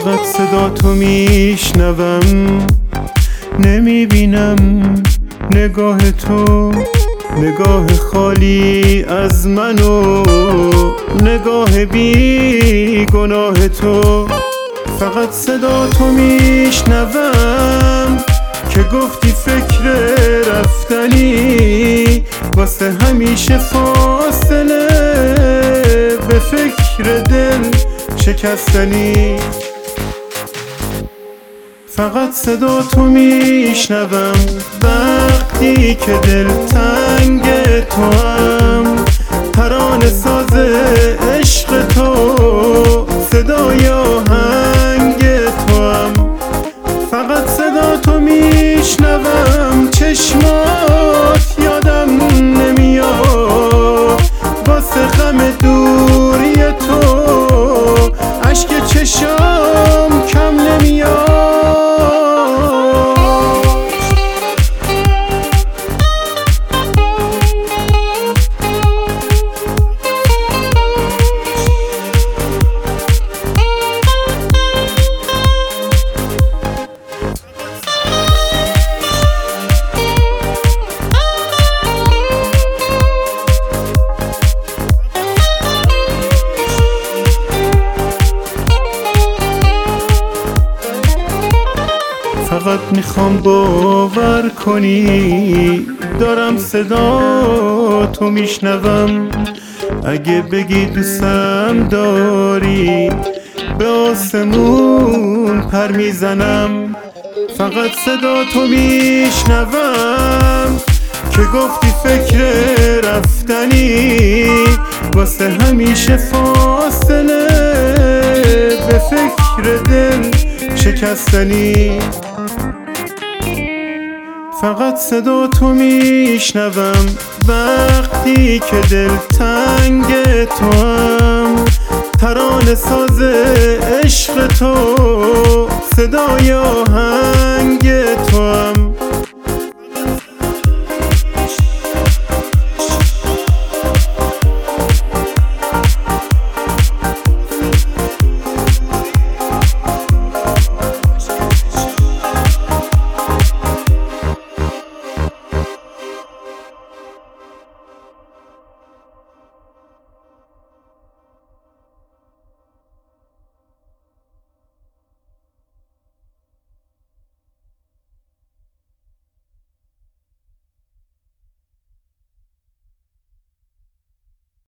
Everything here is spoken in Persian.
فقط صدا تو میشنوم، نمیبینم نگاه تو، نگاه خالی از من و نگاه بی گناه تو. فقط صدا تو میشنوم که گفتی فکر رفتنی، واسه همیشه فاصله به فکر دل شکستنی. فقط صدا تو میشنوم وقتی که دل تنگ تو هم، ترانه ساز عشق تو، صدای آهنگ تو هم. فقط صدا تو میشنوم، چشمات یادم نمیاد واسه غم دوری تو، اشک چشام کم نمیاد. فقط میخوام باور کنی دارم صدا تو میشنوم، اگه بگی دوستم داری به آسمون پر میزنم. فقط صدا تو میشنوم که گفتی فکر رفتنی، واسه همیشه فاصله به فکر دل شکستنی. فقط صدا تو میشنوم وقتی که دل تنگ تو هم، ترانه ساز عشق تو، صدای آهنگ تو هم.